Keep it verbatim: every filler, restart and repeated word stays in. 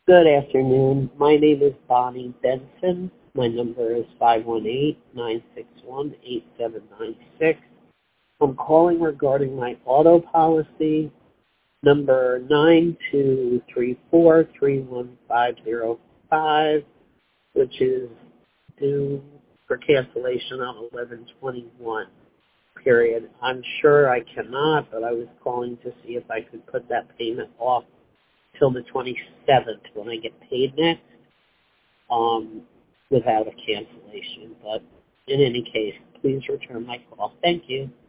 Good afternoon. My name is Bonnie Benson. My number is five one eight, nine six one, eight seven nine six. I'm calling regarding my auto policy, number nine two three four three one five zero five, which is due for cancellation on eleven twenty-one. Period. I'm sure I cannot, but I was calling to see if I could put that payment off till the twenty-seventh when I get paid next, um, without a cancellation. But in any case, please return my call. Thank you.